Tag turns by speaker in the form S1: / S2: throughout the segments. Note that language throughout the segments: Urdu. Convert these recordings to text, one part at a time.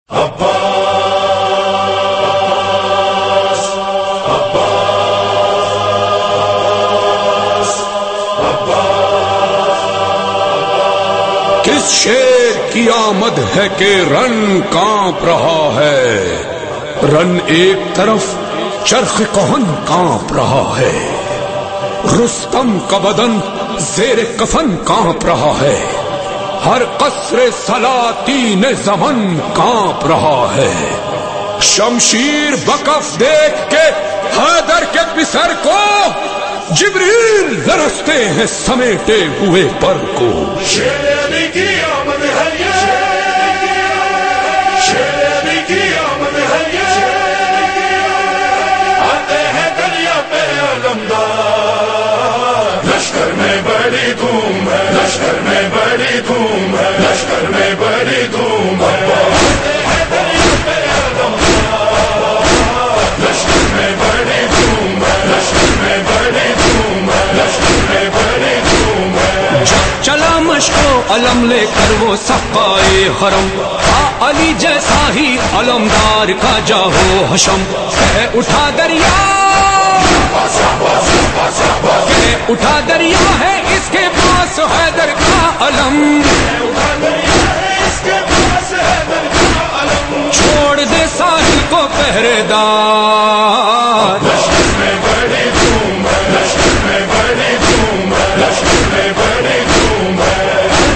S1: کس شیر کی آمد ہے کہ رن کانپ رہا ہے، رن ایک طرف چرخ کہن کانپ رہا ہے، رستم کا بدن زیر کفن کانپ رہا ہے، ہر قصر سلاطین زمن کانپ رہا ہے، شمشیر بکف دیکھ کے حیدر کے پسر کو جبریل لرزتے ہیں سمیٹے ہوئے پر کو۔
S2: شیر علی کی آمد ہے یہ، شیر علی کی آمد ہے یہ، آتے ہیں دریا پہ علمدار، لشکر میں بڑی دھوم ہے، لشکر میں بڑی دھوم ہے، لشکر میں بڑی دھوم ہے، آتے ہیں دریا پہ علمدار، لشکر میں بڑی دھوم ہے، لشکر میں بڑی دھوم ہے، لشکر میں بڑی دھوم ہے۔
S3: چلا مشکو علم لے کر وہ سقائے حرم، علی جیسا ہی علمدار کا جاہو حشم، کہہ اٹھا دریا، کہہ اٹھا دریا ہے اس کے پاس حیدر کا علم، چھوڑ دے ساحل کو پہرے دار،
S2: لشکر میں بڑی دھوم ہے، لشکر میں بڑی دھوم ہے، لشکر میں بڑی دھوم ہے،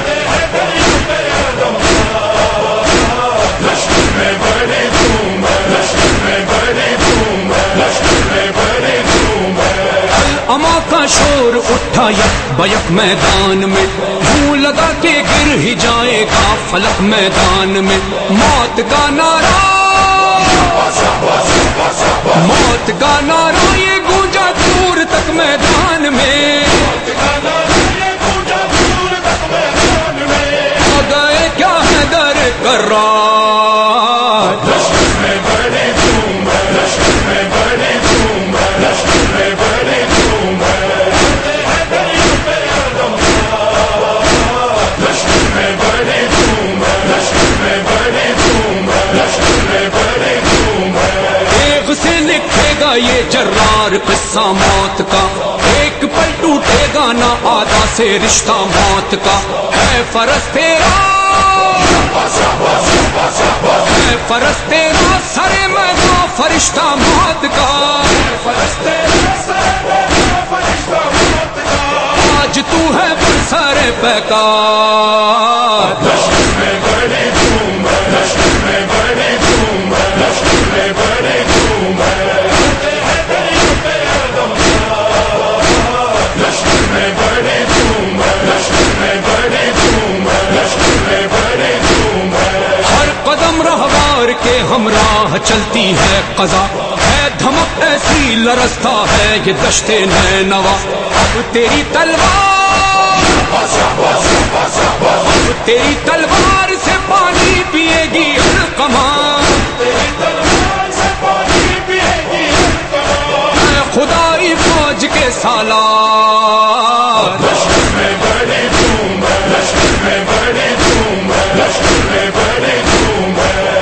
S2: لشکر میں بڑی دھوم ہے، لشکر میں بڑی دھوم ہے، لشکر میں بڑی دھوم ہے۔
S3: اما کا شور اٹھا یک بیک میدان میں، یوں لگا کہ گر ہی جائے گا فلک میدان میں، موت کا نعرہ، موت کا نعرہ یہ گونجا دور تک میدان میں، آ گئے کیا حیدر کرار،
S2: لشکر میں بڑی دھوم ہے، لشکر میں بڑی دھوم ہے، لشکر میں بڑی دھوم ہے، لشکر میں بڑی دھوم ہے، لشکر میں بڑی دھوم ہے، لشکر میں بڑی دھوم ہے۔
S3: ایک سے لکھے گا یہ جرار قصہ موت کا، ایک پل ٹوٹے گا نہ آدھا سے رشتہ موت کا، ہے فرض تیرا، ہے فرض تیرا سرے میدان فرشتہ موت کا، آج تو ہے سر پیکار،
S2: لشکر میں بڑی دھوم ہے، لشکر میں بڑی دھوم ہے، لشکر میں بڑی دھوم ہے، لشکر میں بڑی دھوم ہے، لشکر میں بڑی دھوم ہے، لشکر میں بڑی دھوم ہے۔
S3: ہر قدم رہوار کے ہمراہ چلتی ہے قضا، ہے دھمک ایسی لرزتا ہے یہ دشت نینوا، اب تیری تلوار، اب تیری تلوار سے پانی پیے گی علقمہ، اے خدائی فوج کے سالار،
S2: لشکر میں بڑی دھوم ہے، لشکر میں بڑی دھوم ہے، لشکر میں بڑی دھوم ہے،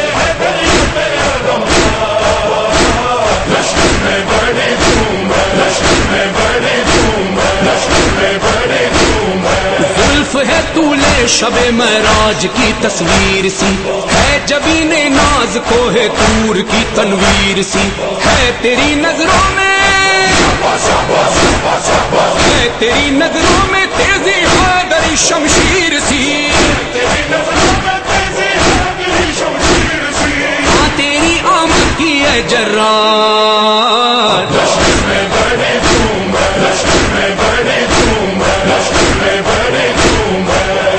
S2: لشکر میں بڑی دھوم ہے، لشکر میں بڑی دھوم ہے، لشکر میں بڑی دھوم ہے۔
S3: زلف ہے طولے شب معراج کی تصویر سی، ہے جبین ناز کوہ طور کی تنویر سی، ہے تیری نظروں میں، ہے تیری نظروں میں تیزی حیدری شمشیر سی، ہاں تیری آمد کی ہے جرار،
S2: لشکر میں بڑی دھوم ہے، لشکر میں بڑی دھوم ہے، لشکر میں بڑی دھوم ہے،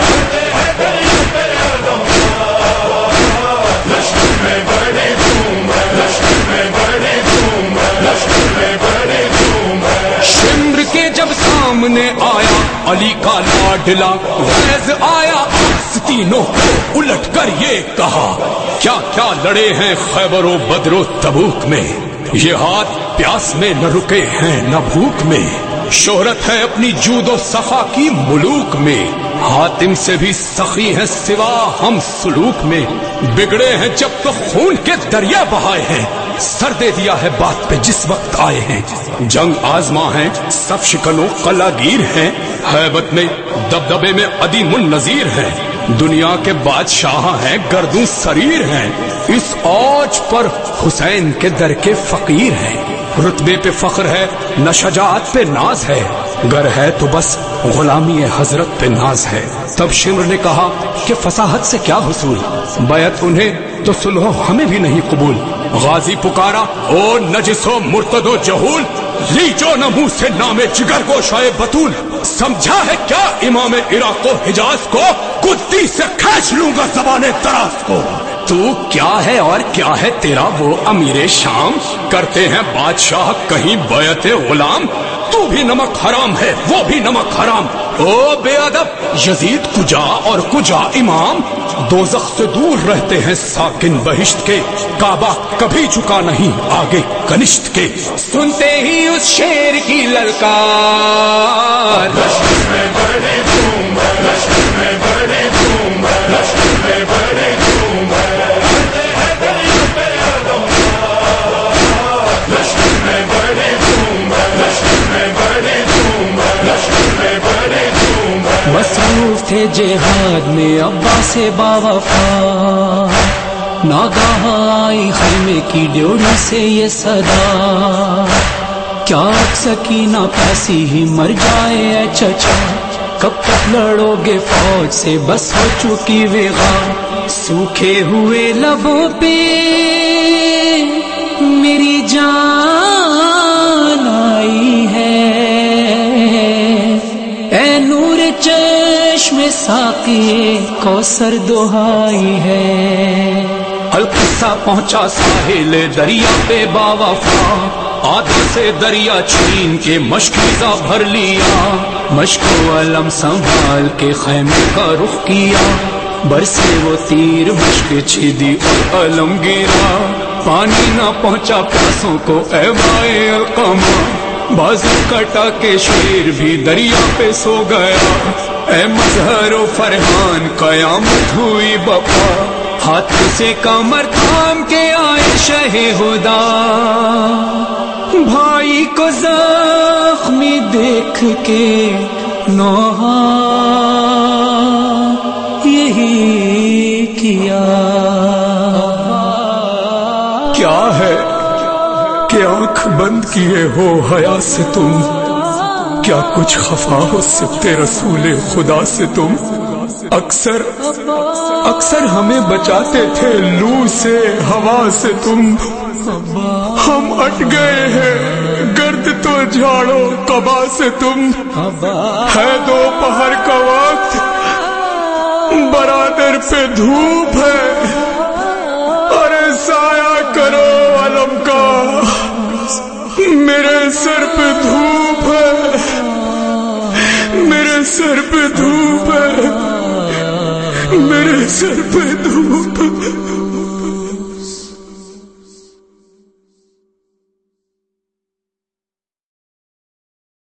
S2: لشکر میں بڑی دھوم ہے، لشکر میں بڑی دھوم ہے، لشکر میں بڑی دھوم ہے۔
S3: شمر کے جب سامنے آیا علی کا لاڈلا، غیظ آیا تینوں کو الٹ کر یہ کہا، کیا کیا لڑے ہیں خیبر و بدر و تبوک میں، یہ ہاتھ پیاس میں نہ رکے ہیں نہ بھوک میں، شہرت ہے اپنی جود و صفا کی ملوک میں، حاتم سے بھی سخی ہیں سوا ہم سلوک میں، بگڑے ہیں جب تو خون کے دریا بہائے ہیں، سر دے دیا ہے بات پہ جس وقت آئے ہیں، جنگ آزما ہیں سب شکنوں قلعہ گیر ہیں، ہیبت میں دبدبے میں عدیم النظیر ہیں، دنیا کے بادشاہ ہیں گردوں سریر ہیں، اس اوج پر حسین کے در کے فقیر ہیں، رتبے پہ فخر ہے نہ شجاعت پہ ناز ہے، گر ہے تو بس غلامی حضرت پہ ناز ہے۔ تب شمر نے کہا کہ فصاحت سے کیا حصول، بیعت انہیں تو صلح ہمیں بھی نہیں قبول، غازی پکارا او نجس و مرتد و جہول، لیچو نہ منہ سے نام جگر کو شائع بطول، سمجھا ہے کیا امام عراق و حجاز کو، کتی سے کھینچ لوں گا زبان دراز کو۔ تو کیا ہے اور کیا ہے تیرا وہ امیر شام، کرتے ہیں بادشاہ کہیں بیعت غلام، تو بھی نمک حرام ہے وہ بھی نمک حرام، او بے ادب یزید کجا اور کجا امام، دوزخ سے دور رہتے ہیں ساکن بہشت کے، کعبہ کبھی جھکا نہیں آگے کنشت کے۔ سنتے ہی اس شیر کی للکار،
S2: لشکر میں بڑی دھوم ہے، لشکر میں بڑی دھوم ہے، لشکر میں بڑی دھوم ہے، لشکر میں بڑی دھوم ہے، لشکر میں بڑی دھوم ہے، لشکر میں بڑی دھوم ہے۔
S4: مصروف تھے جہاد میں عباس باوفا، ناگاہ آئی خیمے کی ڈیوڑی سے یہ صدا، کیا سکینہ پیسی ہی مر جائے اے چچا، کب تک لڑو گے فوج سے بس ہو چکی وغا، سوکھے ہوئے لبوں پہ میری جان آئی ہے، اے نور چشم ساقی کوثر دہائی ہے۔
S3: القصہ پہنچا ساحل دریا پہ باوفا، آدھا سے دریا چھین کے مشکیزہ بھر لیا،
S4: مشک و علم سنبھال کے خیمے کا رخ کیا، برسے وہ تیر مشک چھیدی اور علم گرا، پانی نہ پہنچا پیاسوں کو اے وائے القمہ، بازو کٹا کے شیر بھی دریا پہ سو گیا، اے مظہر و فرحان قیامت ہوئی بپا، ہاتھ سے کمر تھام کے آئے شہ ہدا، بھائی کو زخمی دیکھ کے نوحہ یہی کیا۔
S1: کیا ہے کہ آنکھ بند کیے ہو حیا سے تم، کیا کچھ خفا ہو سکتے رسول خدا سے تم، اکثر ہمیں بچاتے تھے لو سے ہوا سے تم، ہم اٹ گئے ہیں گرد تو جھاڑو قبا سے تم، ہے دوپہر کا وقت برادر پہ دھوپ ہے، ارے سایہ کرو علم کا، میرے سر پہ دھوپ ہے، میرے سر پہ دھوپ ہے، میرے سر پہ دھوپ ہے۔